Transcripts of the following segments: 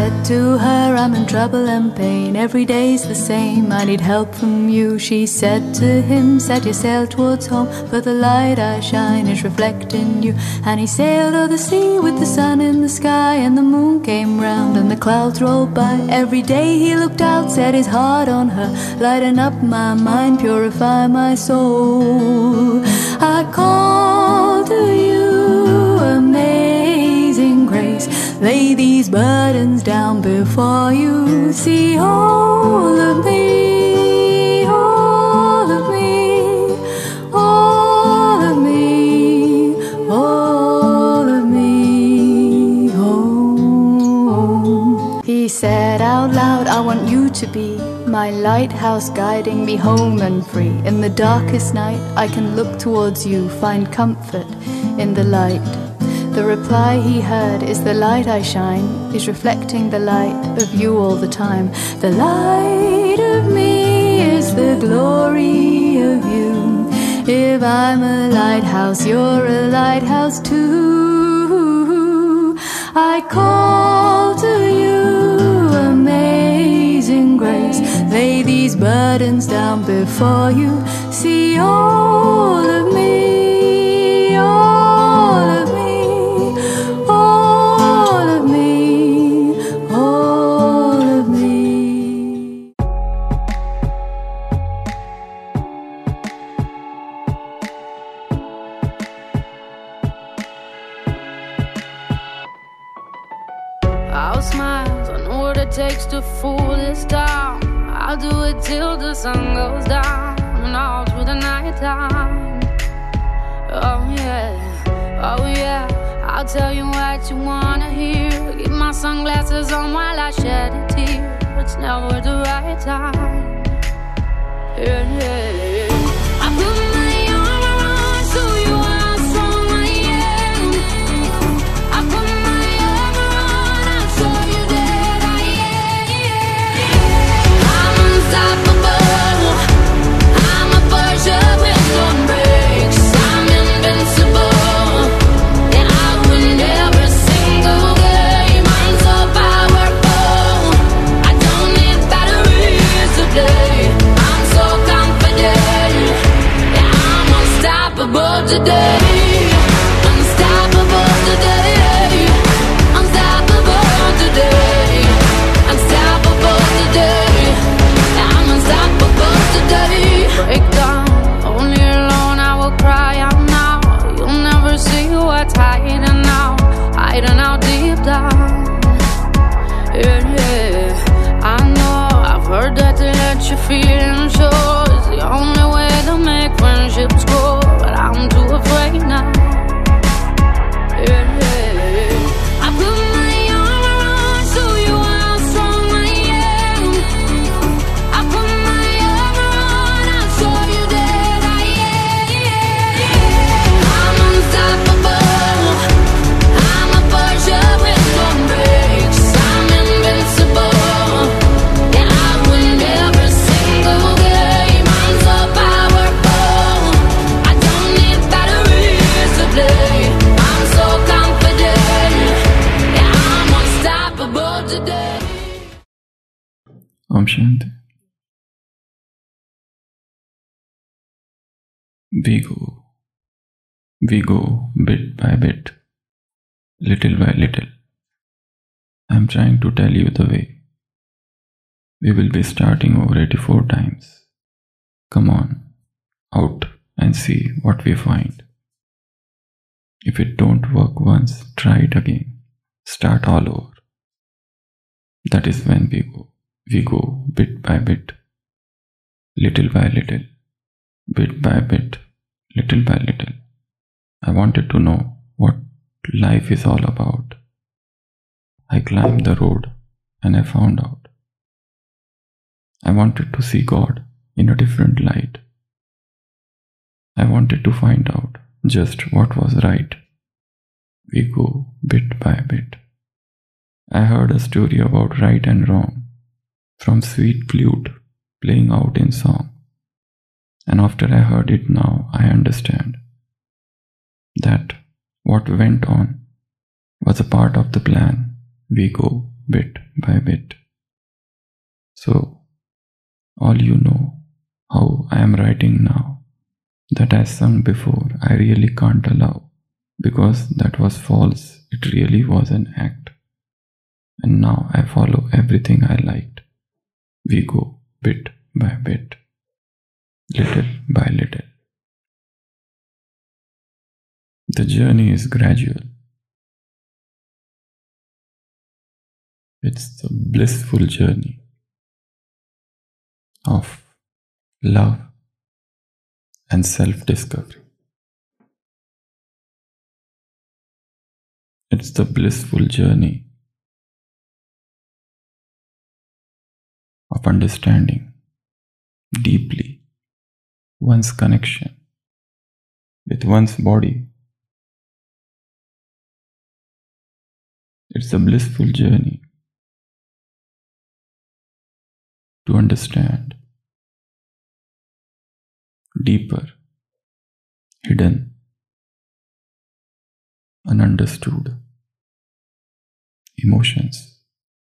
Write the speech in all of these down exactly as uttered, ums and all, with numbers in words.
said to her, I'm in trouble and pain, every day's the same, I need help from you. She said to him, set your sail towards home, for the light I shine is reflecting you. And he sailed o'er the sea with the sun in the sky, and the moon came round and the clouds rolled by. Every day he looked out, set his heart on her, lighten up my mind, purify my soul. I call to you, amazing grace, lay these burdens down before you. See all of me, all of me, all of me, all of me. Oh. He said out loud, I want you to be my lighthouse, guiding me home and free. In the darkest night I can look towards you, find comfort in the light. The reply he heard is the light I shine is reflecting the light of you all the time. The light of me is the glory of you. If I'm a lighthouse, you're a lighthouse too. I call to you, amazing grace, lay these burdens down before you. See all of me, all of me, all of me, all of me. I'll smile, I know what it takes to fool this town. I'll do it till the sun goes down and all through the night time. Oh yeah, oh yeah, I'll tell you what you wanna hear. Keep my sunglasses on while I shed a tear. It's never the right time. Yeah, yeah, yeah. I put my arm around, show you how strong I am. I put my arm around, I'll show you that I am. I'm unstoppable, I'm a Persia with no brakes. I'm invincible, and I win every single game. I'm so powerful, I don't need batteries today. I'm so confident, yeah, I'm unstoppable today. Unstoppable today, unstoppable today, unstoppable today, yeah, I'm unstoppable today. Break down, only alone I will cry out now. You'll never see what's hiding out, hiding out deep down. Yeah, yeah, I know, I've heard that to let your feelings show is the only way to make friendships grow, but I'm too afraid now. Yeah, yeah, I put my arm around, show you how strong I am. I put my arm around, I'll show you that I am. I'm unstoppable, I'm a Persia with no brakes. I'm invincible, yeah, I win every single game. I'm so powerful, I don't need batteries to play. I'm so confident, yeah, I'm unstoppable today. Om Shanti. We go, we go bit by bit, little by little. I'm trying to tell you the way. We will be starting over eighty-four times. Come on, out and see what we find. If it don't work once, try it again. Start all over. That is when we go. We go bit by bit, little by little, bit by bit, little by little. I wanted to know what life is all about. I climbed the road and I found out. I wanted to see God in a different light. I wanted to find out just what was right. We go bit by bit. I heard a story about right and wrong from sweet flute playing out in song. And after I heard it now, I understand that what went on was a part of the plan. We go bit by bit. So, all you know how I am writing now, that I sung before, I really can't allow, because that was false, it really was an act. And now I follow everything I liked. We go bit by bit, little by little. The journey is gradual. It's the blissful journey of love and self-discovery. It's the blissful journey of understanding deeply one's connection with one's body. It's a blissful journey to understand deeper, hidden, ununderstood emotions.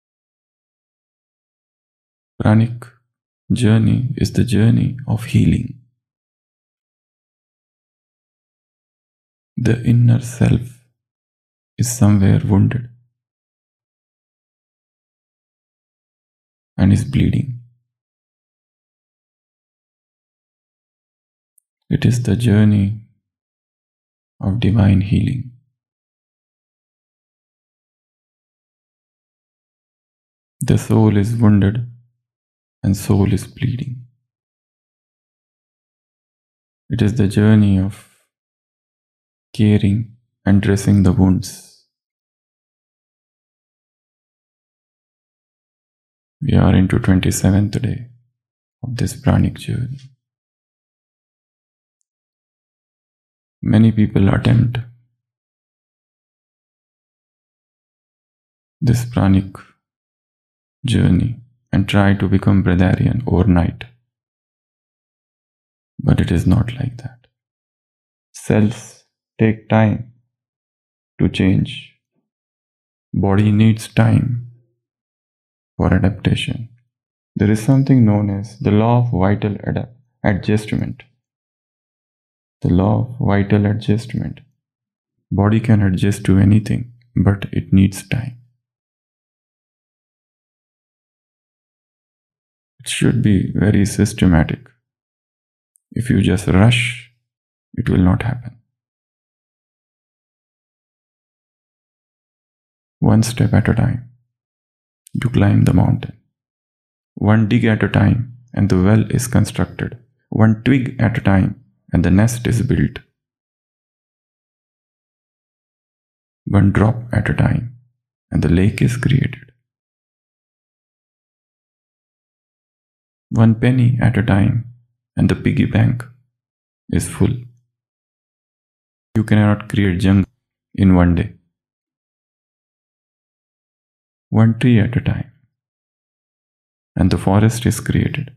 Pranic journey is the journey of healing. The inner self is somewhere wounded and is bleeding. It is the journey of divine healing. The soul is wounded and soul is bleeding. It is the journey of caring and dressing the wounds. We are into twenty-seventh day of this pranic journey. Many people attempt this pranic journey and try to become Brahmarian overnight. But it is not like that. Cells take time to change. Body needs time for adaptation. There is something known as the law of vital adapt- adjustment. The law of vital adjustment. Body can adjust to anything, but it needs time. It should be very systematic. If you just rush, it will not happen. One step at a time, you climb the mountain. One dig at a time, and the well is constructed. One twig at a time, and the nest is built. One drop at a time, and the lake is created. One penny at a time, and the piggy bank is full. You cannot create jungle in one day. One tree at a time, and the forest is created.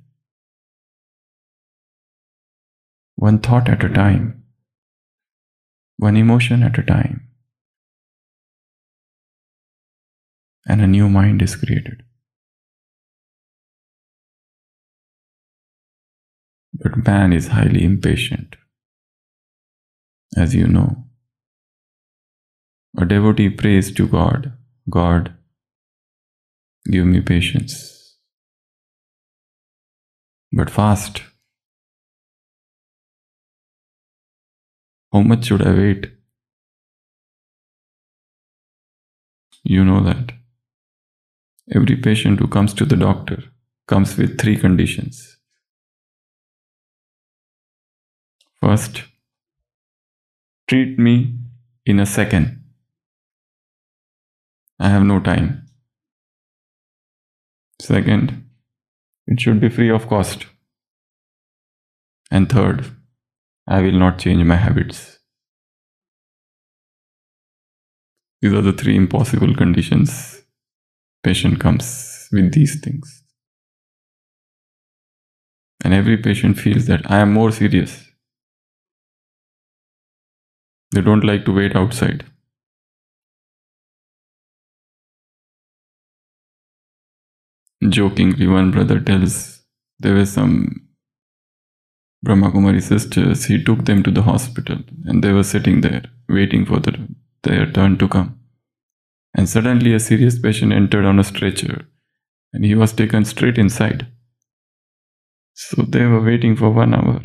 One thought at a time, one emotion at a time, and a new mind is created. But man is highly impatient. As you know, a devotee prays to God, God, give me patience. But fast. How much should I wait? You know that every patient who comes to the doctor comes with three conditions. First, treat me in a second. I have no time. Second, it should be free of cost. And third, I will not change my habits. These are the three impossible conditions. Patient comes with these things. And every patient feels that I am more serious. They don't like to wait outside. jokingly, one brother tells there were some Brahma Kumari sisters. He took them to the hospital and they were sitting there waiting for the, their turn to come. And suddenly a serious patient entered on a stretcher and he was taken straight inside. So they were waiting for one hour.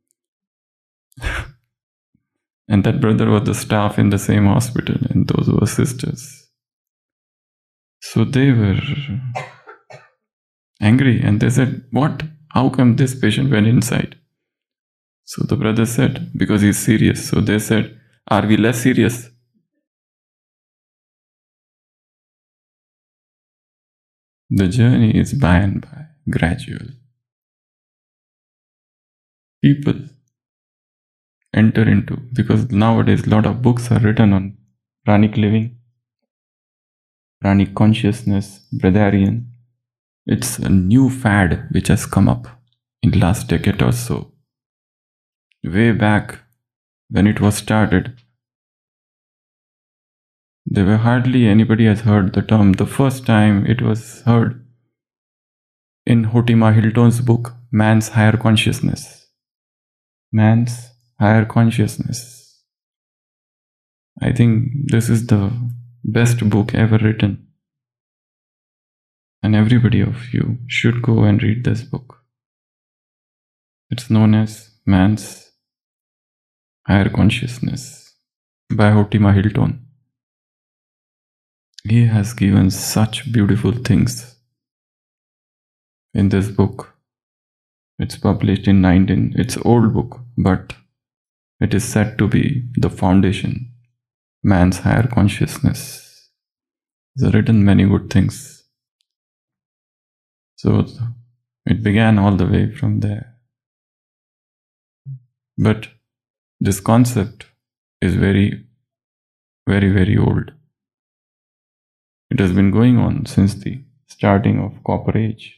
And that brother was the staff in the same hospital and those were sisters. So they were angry and they said, "What? How come this patient went inside?" So the brother said, "Because he's serious." So they said, "Are we less serious?" The journey is by and by, gradual. People enter into, because nowadays a lot of books are written on pranic living, pranic consciousness, breatharian. It's a new fad which has come up in the last decade or so. Way back when it was started, there were hardly anybody has heard the term. The first time it was heard in Hotima Hilton's book, Man's Higher Consciousness. Man's Higher Consciousness. I think this is the best book ever written. And everybody of you should go and read this book. It's known as Man's Higher Consciousness by Hotima Hilton. He has given such beautiful things in this book. It's published in nineteen, it's an old book, but it is said to be the foundation. Man's Higher Consciousness. He's written many good things. So it began all the way from there. But this concept is very, very, very old. It has been going on since the starting of Copper Age.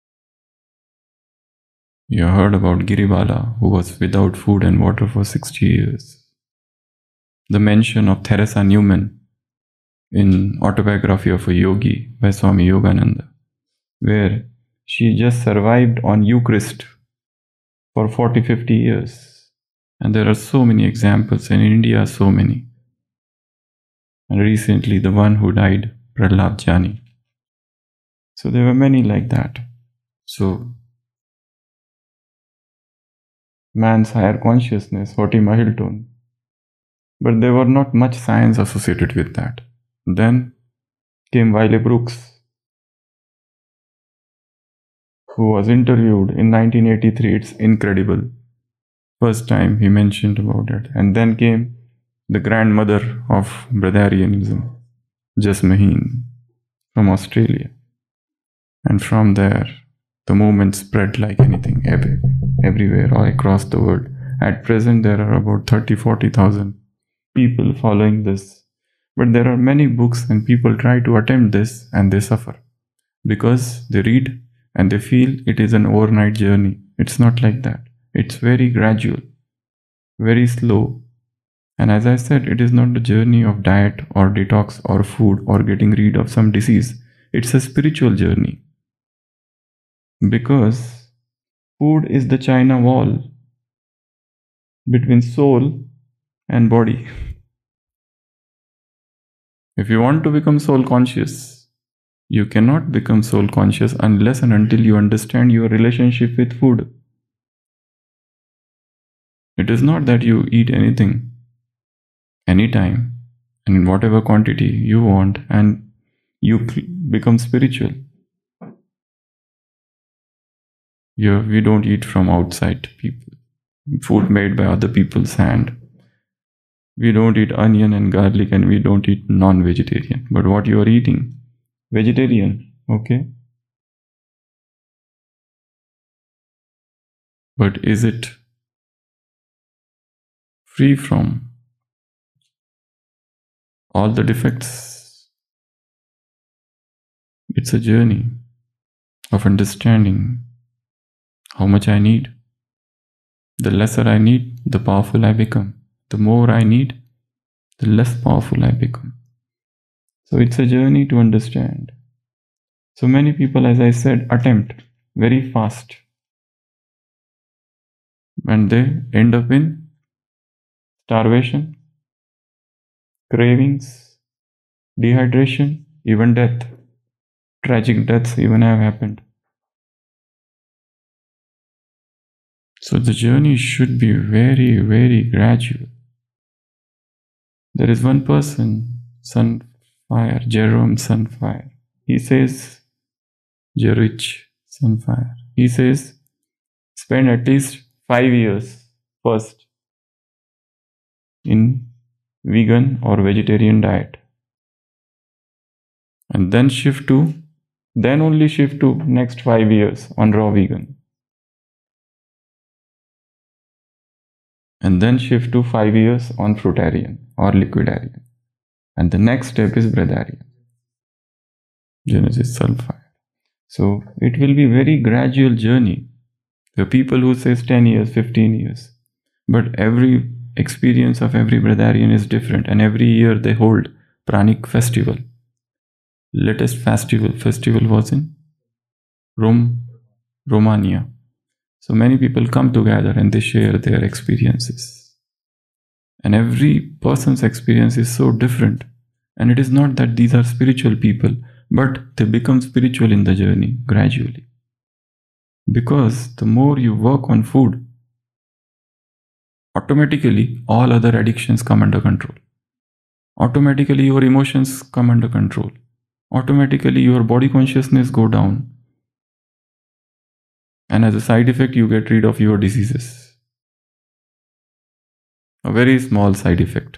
You heard about Giribala, who was without food and water for sixty years. The mention of Theresa Newman in Autobiography of a Yogi by Swami Yogananda, where she just survived on Eucharist for forty to fifty years. And there are so many examples, and in India so many. And recently the one who died, Prahlad Jani. So there were many like that. So Man's Higher Consciousness, Hotima Hilton. But there were not much science associated with that. Then came Wiley Brooks, who was interviewed in nineteen eighty-three. It's incredible. First time he mentioned about it. And then came the grandmother of breatharianism, Jasmine from Australia. And from there, the movement spread like anything, every, everywhere, all across the world. At present, there are about thirty to forty thousand people following this. But there are many books and people try to attempt this and they suffer. Because they read and they feel it is an overnight journey. It's not like that. It's very gradual, very slow. And as I said, it is not the journey of diet or detox or food or getting rid of some disease. It's a spiritual journey. Because food is the China wall between soul and body. If you want to become soul conscious, you cannot become soul conscious unless and until you understand your relationship with food. It is not that you eat anything, anytime, and in whatever quantity you want, and you become spiritual. You, we don't eat from outside people, food made by other people's hand. We don't eat onion and garlic, and we don't eat non-vegetarian. But what you are eating? Vegetarian, okay? But is it free from all the defects? It's a journey of understanding how much I need. The lesser I need, the powerful I become. The more I need, the less powerful I become. So it's a journey to understand. So many people, as I said, attempt very fast. And they end up in starvation, cravings, dehydration, even death. Tragic deaths even have happened. So the journey should be very, very gradual. There is one person, Sunfire, Jerome Sunfire. He says, Jerich Sunfire. He says, spend at least five years first in vegan or vegetarian diet. And then shift to, then only shift to next five years on raw vegan. And then shift to five years on fruitarian or liquidarian. And the next step is breatharian. Genesis Sunfire. So it will be very gradual journey. There are people who say ten years, fifteen years. But every experience of every breatharian is different, and every year they hold Pranic festival. Latest festival festival was in Rome, Romania. So many people come together and they share their experiences. And every person's experience is so different. And it is not that these are spiritual people, but they become spiritual in the journey gradually. Because the more you work on food, automatically all other addictions come under control. Automatically your emotions come under control. Automatically your body consciousness go down. And as a side effect, you get rid of your diseases. A very small side effect.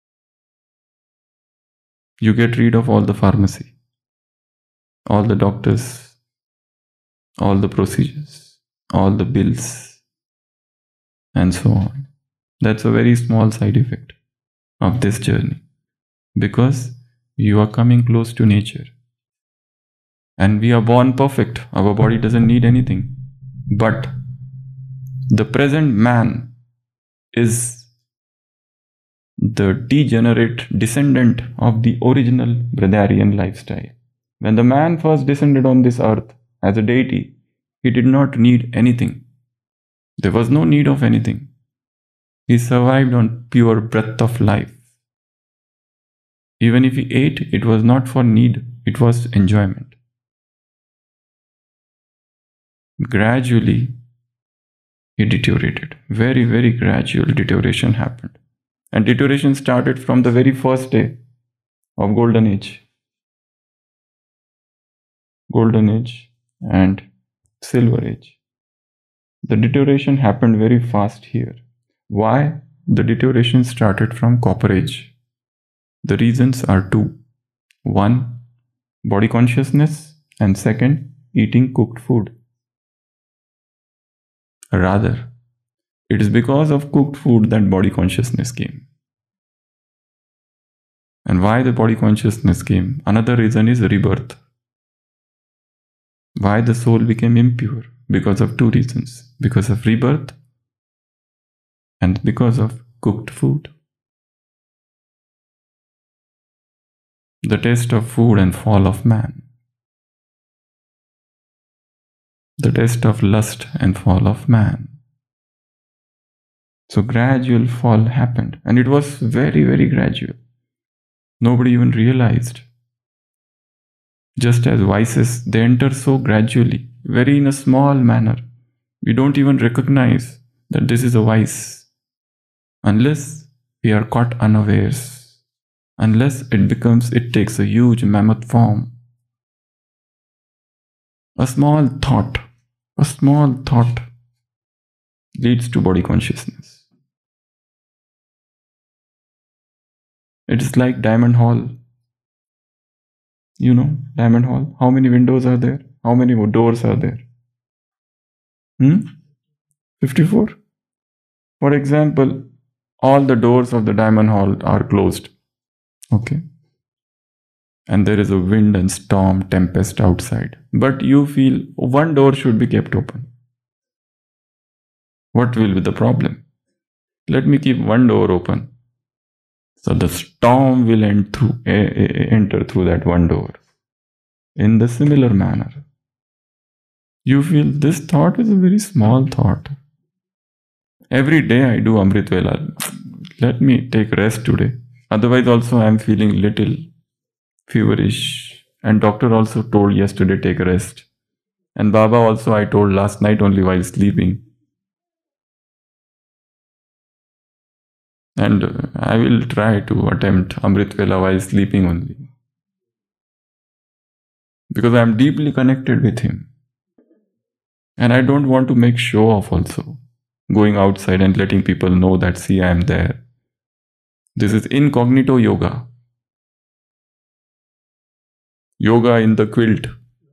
You get rid of all the pharmacy, all the doctors, all the procedures, all the bills, and so on. That's a very small side effect of this journey, because you are coming close to nature. And we are born perfect. Our body doesn't need anything. But the present man is the degenerate descendant of the original breatharian lifestyle. When the man first descended on this earth as a deity, he did not need anything. There was no need of anything. He survived on pure breath of life. Even if he ate, it was not for need, it was enjoyment. Gradually, he deteriorated. Very, very gradual deterioration happened. And deterioration started from the very first day of Golden Age. Golden Age and Silver Age. The deterioration happened very fast here. Why? The deterioration started from Copper Age. The reasons are two. One, body consciousness, and second, eating cooked food. Rather, it is because of cooked food that body consciousness came. And why the body consciousness came? Another reason is rebirth. Why the soul became impure? Because of two reasons. Because of rebirth and because of cooked food. The taste of food and fall of man. The test of lust and fall of man. So gradual fall happened, and it was very, very gradual. Nobody even realized. Just as vices, they enter so gradually, very in a small manner. We don't even recognize that this is a vice, unless we are caught unawares, unless it becomes, it takes a huge mammoth form. A small thought, a small thought leads to body consciousness. It is like Diamond Hall. You know, Diamond Hall. How many windows are there? How many doors are there? Hmm? fifty-four? For example, all the doors of the Diamond Hall are closed. Okay. And there is a wind and storm, tempest outside. But you feel one door should be kept open. What will be the problem? Let me keep one door open. So the storm will enter through, uh, enter through that one door. in the similar manner. You feel this thought is a very small thought. Every day I do Amrit Vela. Let me take rest today. Otherwise also I am feeling little feverish. And doctor also told yesterday take rest. And Baba also I told last night only while sleeping. And uh, I will try to attempt Amrit Vela while sleeping only. Because I am deeply connected with him. And I don't want to make show off also. Going outside and letting people know that see I am there. This is incognito yoga. Yoga in the quilt.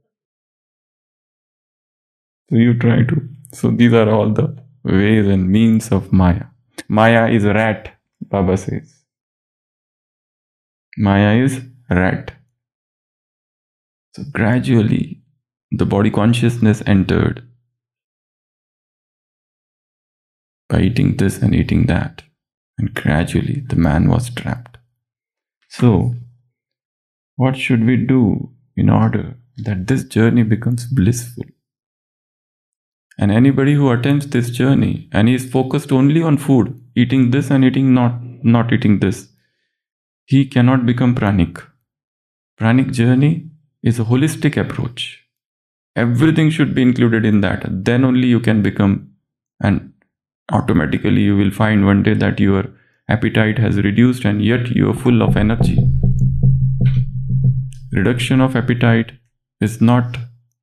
So you try to. So these are all the ways and means of Maya. Maya is a rat, Baba says. Maya is rat. So gradually the body consciousness entered by eating this and eating that. And gradually the man was trapped. So what should we do in order that this journey becomes blissful? And anybody who attempts this journey and is focused only on food, eating this and eating not, not eating this, he cannot become pranic. Pranic journey is a holistic approach. Everything should be included in that. Then only you can become, and automatically you will find one day that your appetite has reduced and yet you are full of energy. Reduction of appetite is not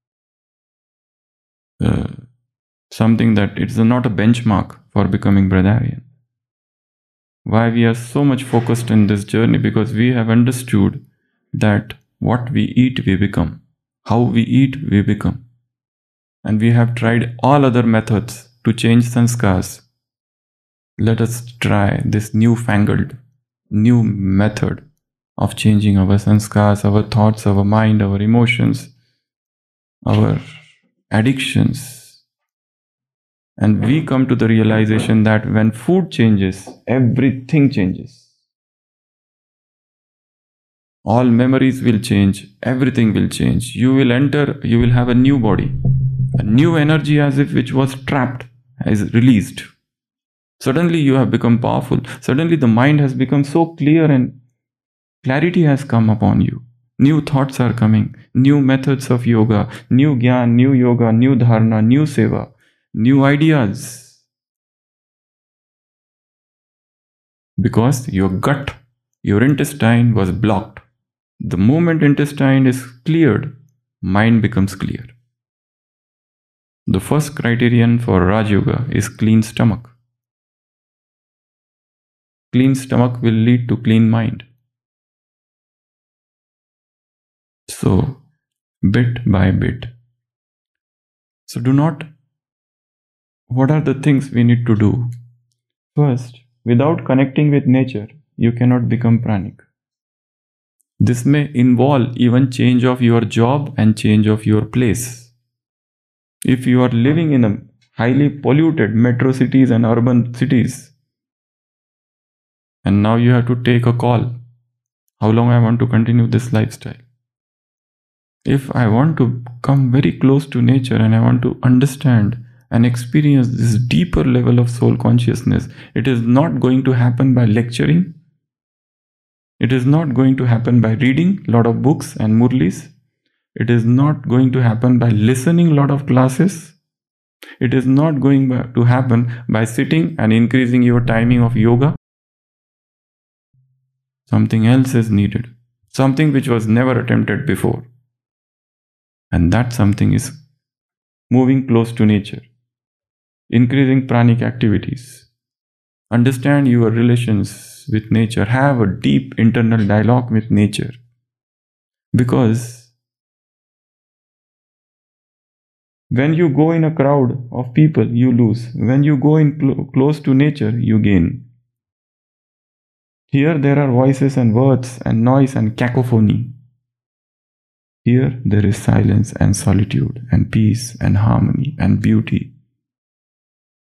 uh, something that it's not a benchmark for becoming Brahmarian. Why we are so much focused in this journey? Because we have understood that what we eat we become, how we eat we become. And we have tried all other methods to change sanskars. Let us try this newfangled, new method of changing our sanskars, our thoughts, our mind, our emotions, our addictions. And we come to the realization that when food changes, everything changes. All memories will change, everything will change. You will enter, you will have a new body, a new energy as if which was trapped is released. Suddenly you have become powerful. Suddenly the mind has become so clear and clarity has come upon you. New thoughts are coming, new methods of yoga, new gyan, new yoga, new dharana, new seva, new ideas. Because your gut, your intestine was blocked. The moment intestine is cleared, mind becomes clear. The first criterion for Raj Yoga is clean stomach. Clean stomach will lead to clean mind. So, bit by bit. So do not, what are the things we need to do? First, without connecting with nature, you cannot become pranic. This may involve even change of your job and change of your place. If you are living in a highly polluted metro cities and urban cities, and now you have to take a call, how long I want to continue this lifestyle? If I want to come very close to nature and I want to understand and experience this deeper level of soul consciousness, it is not going to happen by lecturing. It is not going to happen by reading a lot of books and murlis. It is not going to happen by listening a lot of classes. It is not going to happen by sitting and increasing your timing of yoga. Something else is needed. Something which was never attempted before. And that something is moving close to nature. Increasing pranic activities. Understand your relations with nature. Have a deep internal dialogue with nature. Because when you go in a crowd of people, you lose. When you go in cl- close to nature, you gain. Here there are voices and words and noise and cacophony. Here there is silence and solitude and peace and harmony and beauty.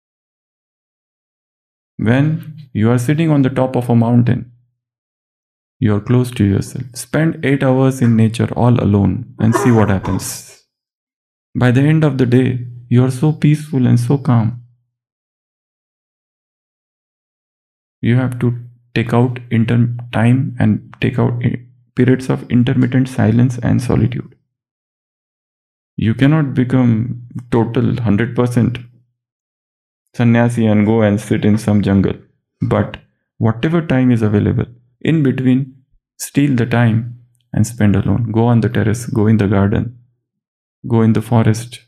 When you are sitting on the top of a mountain You're close to yourself. Spend eight hours in nature all alone and see what happens. By the end of the day, you're so peaceful and so calm. You have to take out inter- time and take out periods of intermittent silence and solitude. You cannot become total one hundred percent sannyasi and go and sit in some jungle. But whatever time is available, in between, steal the time and spend alone. Go on the terrace, go in the garden, go in the forest.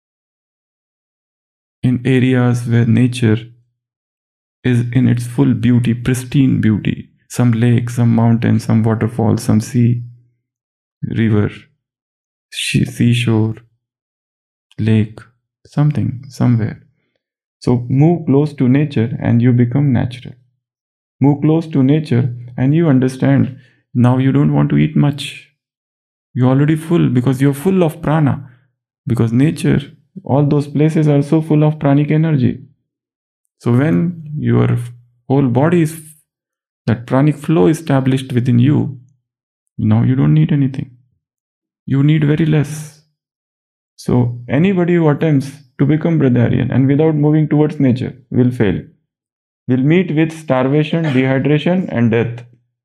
In areas where nature is in its full beauty, pristine beauty. Some lake, some mountain, some waterfall, some sea, river, seashore, lake, something, somewhere. So move close to nature and you become natural. Move close to nature and you understand now you don't want to eat much. You're already full because you're full of prana. Because nature, all those places are so full of pranic energy. So when your whole body is, that pranic flow established within you, now you don't need anything. You need very less. So anybody who attempts to become Brahmarian and without moving towards nature will fail. Will meet with starvation, dehydration and death.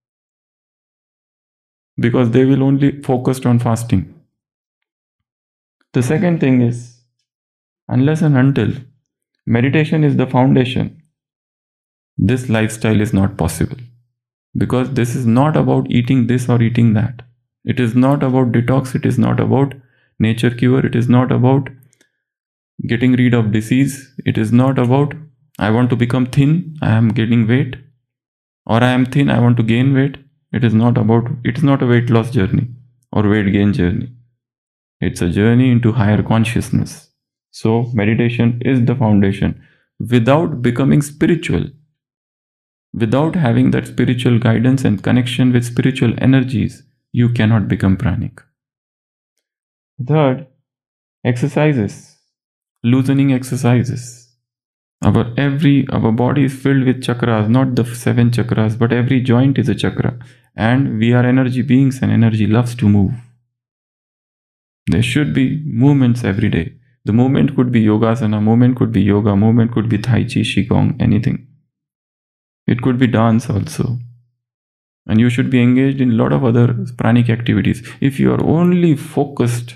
Because they will only focus on fasting. The second thing is, unless and until meditation is the foundation, this lifestyle is not possible. Because this is not about eating this or eating that. It is not about detox. It is not about nature cure. It is not about getting rid of disease. It is not about, I want to become thin, I am gaining weight. Or I am thin, I want to gain weight. It is not about, it is not a weight loss journey or weight gain journey. It's a journey into higher consciousness. So meditation is the foundation. Without becoming spiritual, without having that spiritual guidance and connection with spiritual energies, you cannot become pranic. Third, exercises, loosening exercises. Our every our body is filled with chakras, not the seven chakras, but every joint is a chakra. And we are energy beings and energy loves to move. There should be movements every day. The movement could be yogasana, movement could be yoga, movement could be tai chi, qigong, anything. It could be dance also. And you should be engaged in a lot of other pranic activities. If you are only focused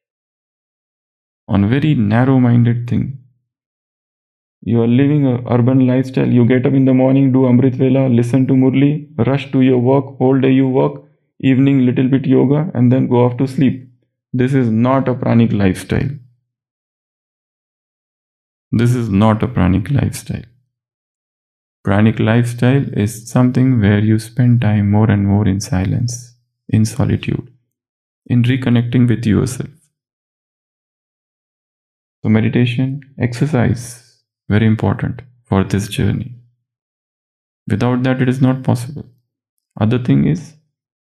on very narrow-minded thing, you are living an urban lifestyle, you get up in the morning, do Amrit Vela, listen to Murli, rush to your work, whole day you work, evening little bit yoga and then go off to sleep. This is not a pranic lifestyle. This is not a pranic lifestyle. Pranic lifestyle is something where you spend time more and more in silence, in solitude, in reconnecting with yourself. So meditation, exercise, very important for this journey. Without that, it is not possible. Other thing is,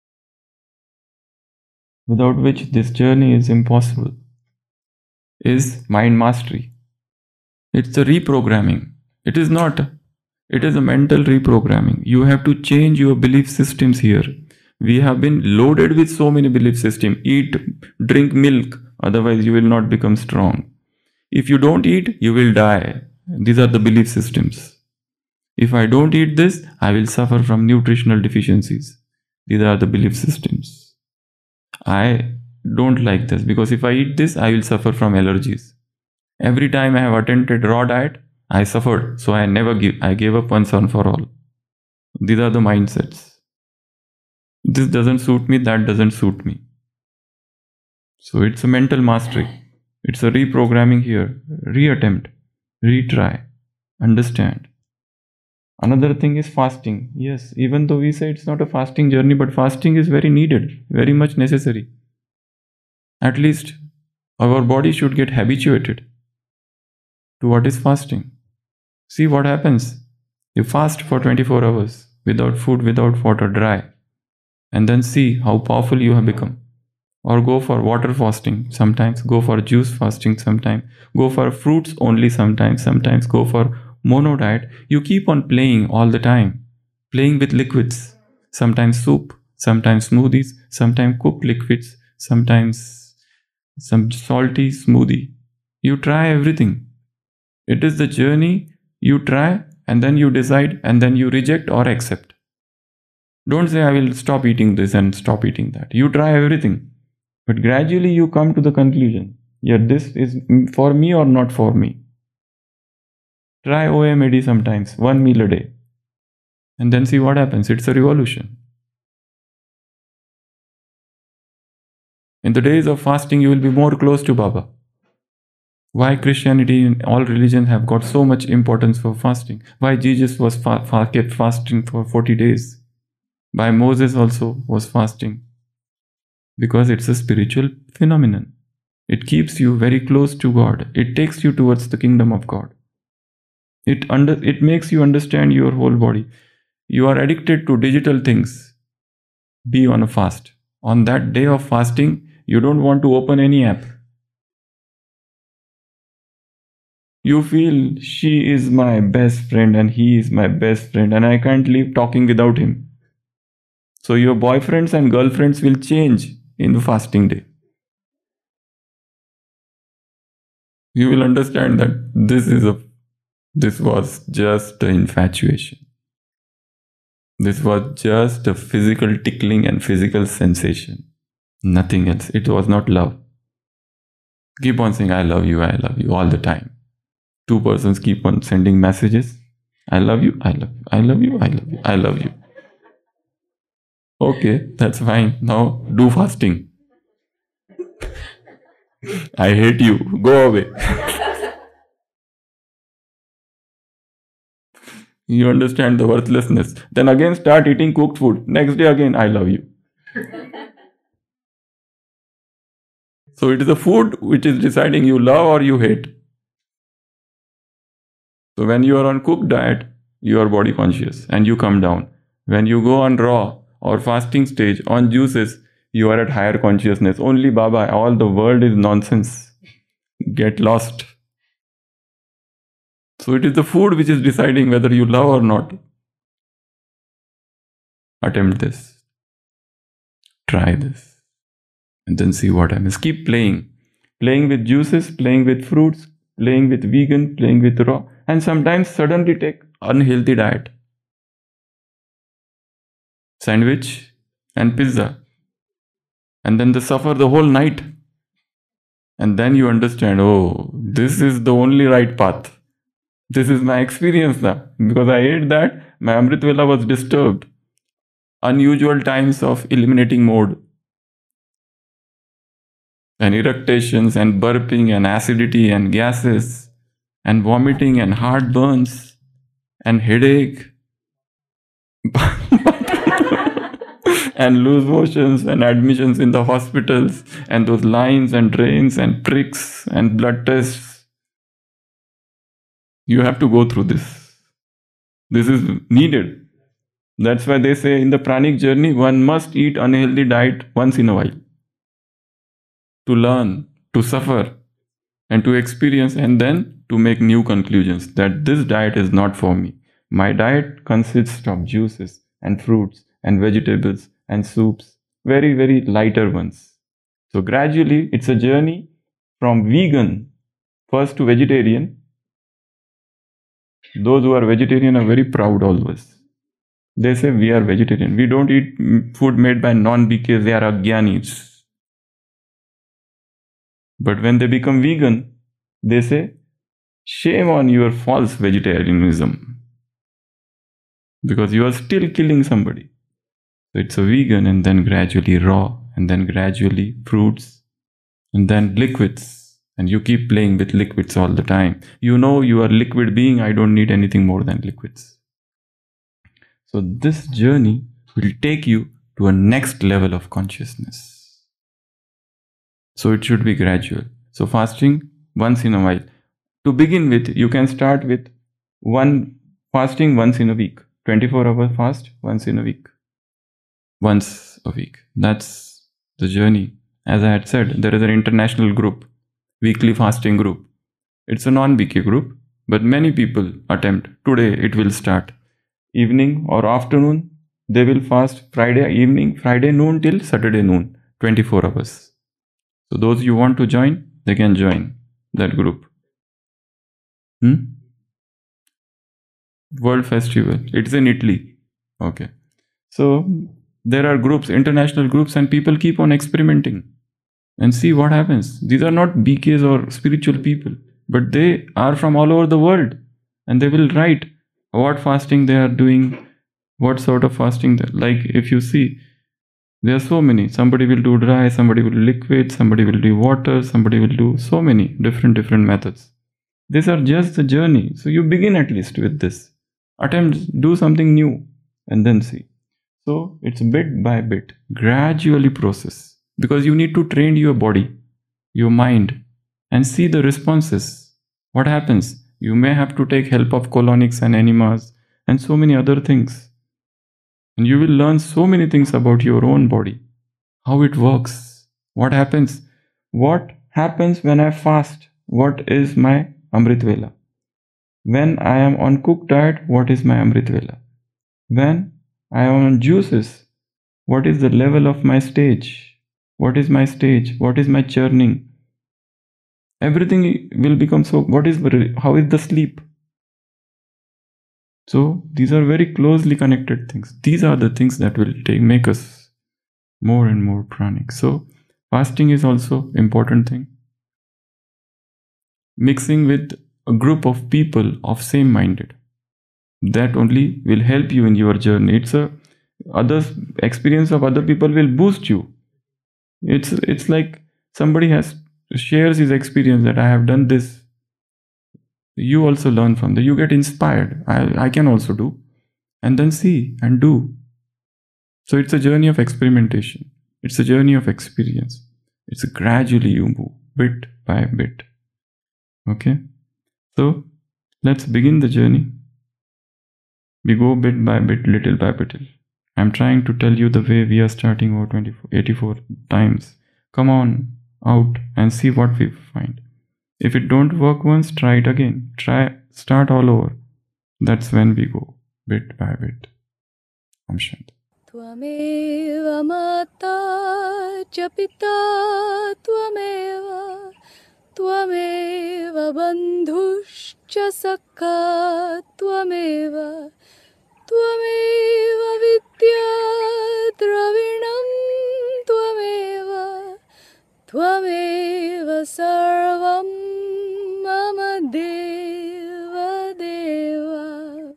without which this journey is impossible, is mind mastery. It's a reprogramming. It is not, it is a mental reprogramming. You have to change your belief systems here. We have been loaded with so many belief systems. Eat, drink milk, otherwise you will not become strong. If you don't eat, you will die. These are the belief systems. If I don't eat this, I will suffer from nutritional deficiencies. These are the belief systems. I don't like this because if I eat this, I will suffer from allergies. Every time I have attempted raw diet, I suffered. So I never give, I gave up once and for all. These are the mindsets. This doesn't suit me, that doesn't suit me. So it's a mental mastery. It's a reprogramming here. Reattempt, retry, understand. Another thing is fasting. Yes, even though we say it's not a fasting journey, but fasting is very needed, very much necessary. At least our body should get habituated to what is fasting. See what happens. You fast for twenty-four hours without food, without water, dry. And then see how powerful you have become. Or go for water fasting sometimes, go for juice fasting sometimes, go for fruits only sometimes, sometimes go for mono diet. You keep on playing all the time, playing with liquids, sometimes soup, sometimes smoothies, sometimes cooked liquids, sometimes some salty smoothie. You try everything. It is the journey. You try and then you decide and then you reject or accept. Don't say, I will stop eating this and stop eating that. You try everything. But gradually you come to the conclusion, yeah, this is for me or not for me. Try O M A D sometimes, one meal a day. And then see what happens. It's a revolution. In the days of fasting, you will be more close to Baba. Why Christianity and all religions have got so much importance for fasting? Why Jesus was fa- fa- kept fasting for forty days? Why Moses also was fasting? Because it's a spiritual phenomenon. It keeps you very close to God. It takes you towards the kingdom of God. It under it makes you understand your whole body. You are addicted to digital things. Be on a fast. On that day of fasting, you don't want to open any app. You feel she is my best friend and he is my best friend and I can't leave talking without him. So your boyfriends and girlfriends will change in the fasting day. You will understand that this is a this was just an infatuation. This was just a physical tickling and physical sensation. Nothing else. It was not love. Keep on saying, I love you, I love you all the time. Two persons keep on sending messages. I love you, I love you, I love you, I love you, I love you. Okay, that's fine. Now do fasting. I hate you. Go away. You understand the worthlessness. Then again start eating cooked food. Next day again, I love you. So it is the food which is deciding you love or you hate. So when you are on cooked diet, you are body conscious and you come down. When you go on raw or fasting stage on juices, you are at higher consciousness. Only Baba, all the world is nonsense. Get lost. So it is the food which is deciding whether you love or not. Attempt this. Try this. And then see what happens. Keep playing. Playing with juices, playing with fruits, playing with vegan, playing with raw. And sometimes suddenly take unhealthy diet. Sandwich and pizza. And then they suffer the whole night. And then you understand, oh, this is the only right path. This is my experience now. Because I ate that, my Amrit Vela was disturbed. Unusual times of eliminating mode. And eructations and burping and acidity and gases and vomiting and heartburns and headache. And loose motions and admissions in the hospitals and those lines and drains and pricks and blood tests. You have to go through this. This is needed. That's why they say in the pranic journey, one must eat unhealthy diet once in a while. To learn, to suffer, and to experience, and then to make new conclusions that this diet is not for me. My diet consists of juices and fruits and vegetables and soups, very, very lighter ones. So gradually, it's a journey from vegan first to vegetarian. Those who are vegetarian are very proud always. They say we are vegetarian. We don't eat food made by non-B Ks. They are Agyanis. But when they become vegan, they say, shame on your false vegetarianism. Because you are still killing somebody. So it's a vegan and then gradually raw and then gradually fruits and then liquids. And you keep playing with liquids all the time. You know you are a liquid being. I don't need anything more than liquids. So this journey will take you to a next level of consciousness. So it should be gradual. So fasting once in a while. To begin with, you can start with one fasting once in a week. twenty-four hour fast once in a week. Once a week. That's the journey. As I had said, there is an international group. Weekly fasting group. It's a non-B K group, but many people attempt. Today it will start. Evening or afternoon, they will fast Friday evening, Friday noon till Saturday noon, twenty-four hours. So those you want to join, they can join that group. Hmm? World Festival. It's in Italy. Okay. So there are groups, international groups, and people keep on experimenting and see what happens. These are not B Ks or spiritual people, but they are from all over the world, and they will write what fasting they are doing, what sort of fasting. They, like if you see, there are so many. Somebody will do dry, somebody will do liquid, somebody will do water, somebody will do so many different different methods. These are just the journey. So you begin at least with this. Attempt, do something new, and then see. So it's bit by bit, gradually process, because you need to train your body, your mind, and see the responses. What happens? You may have to take help of colonics and enemas and so many other things. And you will learn so many things about your own body, how it works, what happens. What happens when I fast? What is my Amrit Vela? When I am on cooked diet, what is my Amrit Vela? When I am on juices, what is the level of my stage? What is my stage? What is my churning? Everything will become so. What is, how is the sleep? So these are very closely connected things. These are the things that will take make us more and more pranic. So fasting is also important thing. Mixing with a group of people of same minded, that only will help you in your journey. It's a others experience of other people will boost you. It's it's like somebody has shares his experience that I have done this. You also learn from that. You get inspired. I, I can also do. And then see and do. So it's a journey of experimentation. It's a journey of experience. It's a gradually you move bit by bit. Okay. So let's begin the journey. We go bit by bit, little by little. I'm trying to tell you the way we are starting over twenty-four, eighty-four times. Come on out and see what we find. If it don't work once, try it again. Try, start all over. That's when we go bit by bit. Om Shanti. Tvameva mata cha pita tvameva tvameva bandhushcha sakha tvameva tvameva vidya dravinam tvameva tvameva sarvam mama deva deva.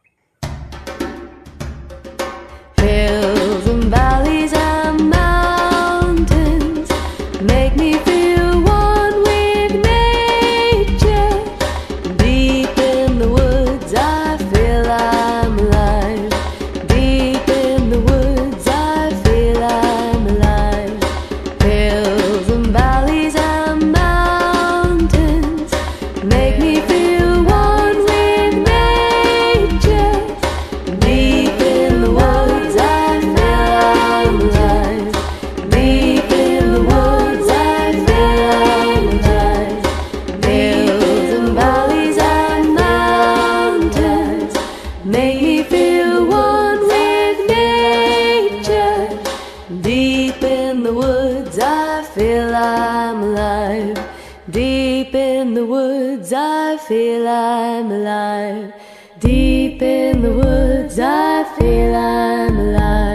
Hills and valleys and mountains make me feel one with nature. Deep in the woods I feel I'm alive. Deep in the woods I feel I'm alive. Hills and valleys and mountains make me feel one with nature. Deep in the woods I feel I'm alive. Deep in the woods I feel I'm alive. Hills and valleys and mountains make me feel one with nature. Deep in the woods I feel I'm alive. Deep in the woods I feel I'm alive. Deep in the woods I feel I'm alive.